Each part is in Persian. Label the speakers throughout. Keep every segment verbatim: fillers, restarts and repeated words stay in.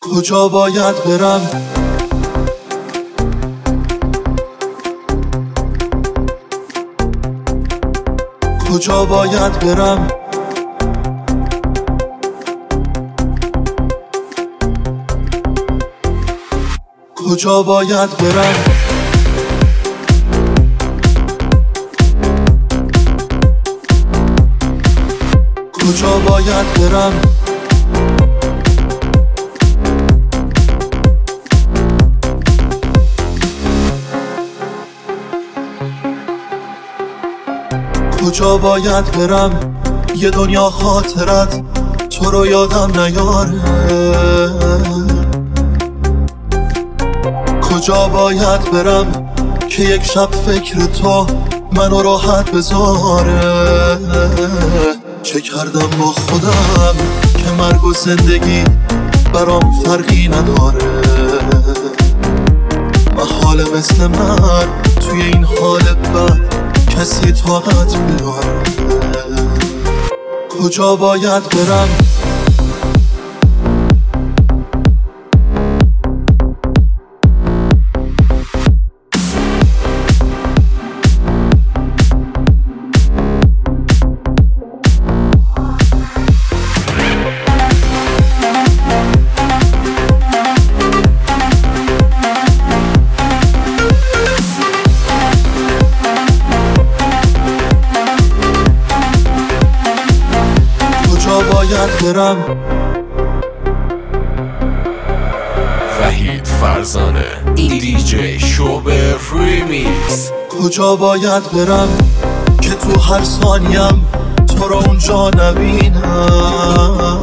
Speaker 1: کجا باید برم؟ کجا باید برم؟ کجا باید برم؟ کجا باید برم؟ کجا باید برم؟ یه دنیا خاطرت تو رو یادم نیاره. کجا باید برم که یک شب فکر تو منو راحت بذاره؟ چه کردم با خودم که مرگ و زندگی برام فرقی نداره؟ محاله مثل من توی این حال بد کسی طاقت میاره. کجا باید برم؟ باید برم؟
Speaker 2: وحید فرزانه دی جی شوبر ریمیکس.
Speaker 1: کجا باید برم که تو هر ثانیم تو رو اونجا نبینم؟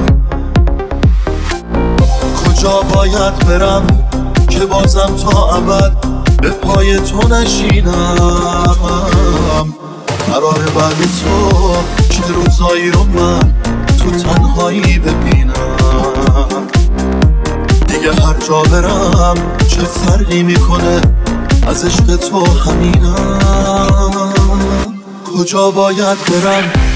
Speaker 1: کجا باید برم که بازم تا ابد به پای تو نشینم؟ قراره بعد تو چه روزایی رو من تو تنهایی ببینم؟ دیگه هر جا برم چه فرقی میکنه، از عشق تو همینم. کجا باید برم؟